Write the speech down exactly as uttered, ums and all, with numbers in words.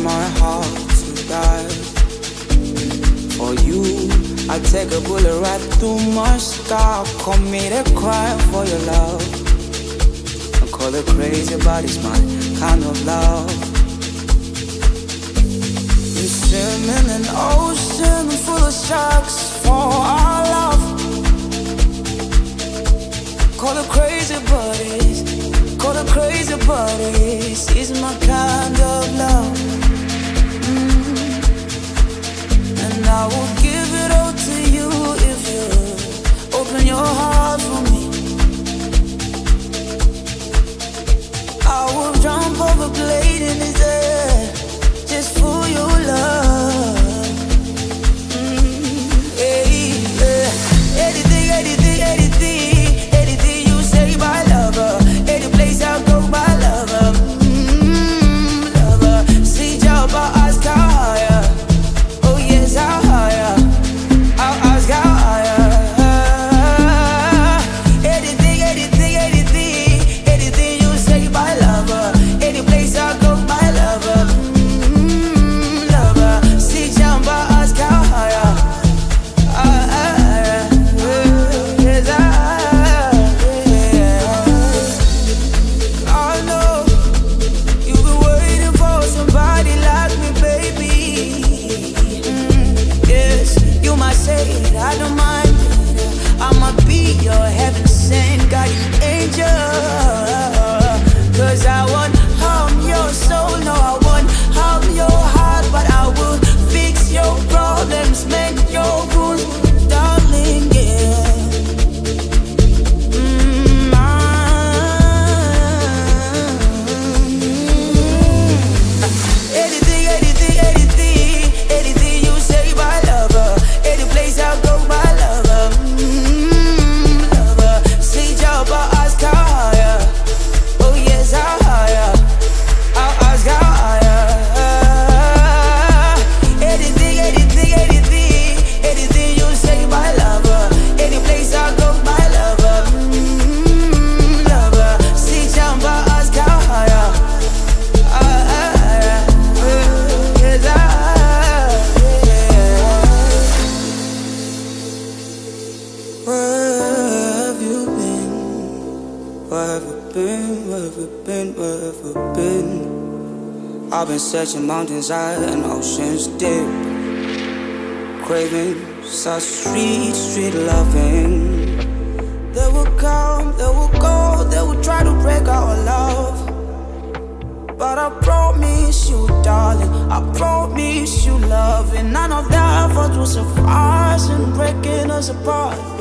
my heart to die. For you, I take a bullet right through my scar. Commit a crime for your love. I call it crazy, but it's my kind of love. We swim in an ocean full of sharks for our love. Call it crazy, but it's, call it crazy, but it's, it's my kind of love. mm. And I will give it all to you if you open your heart for me. I will jump over blade in his air just for your love. mm. Hey, yeah. Anything, anything, anything, anything you say, my lover. Any place I go, my lover. mm, Lover, see job, I'll ask how higher. Oh yes, how higher. I'll ask how higher. Anything, anything, anything, anything you say, my lover. Any place I go, my lover. mm, Lover, see job, I'll ask how higher. Higher. Yes, higher. I know you've been waiting for somebody like me, baby. Mm, yes, you might say it, I don't mind. I'ma be your heaven sent guardian angel. Cause I won't harm your soul, no, I won't harm your heart. But I will fix your problems, mend your wounds, darling, yeah. Mm, I- Anything, anything, anything, anything you say, my lover. Any place I go, my lover. mm, Lover, see job, I'll ask how higher. Oh yes, how higher. I'll ask how higher. Anything, anything, anything, anything you say, my lover. Any place I go, my lover. mm, Lover, see job, I'll ask how higher. Higher. Yes, higher. Where have you been? Where have you been? Where have you been? Where have you been? I've been searching mountains high and oceans deep, craving such sweet, sweet loving. They will come, they will go, they will try to break our love. But I promise you, darling, I promise you love. And none of their efforts will suffice in breaking us apart.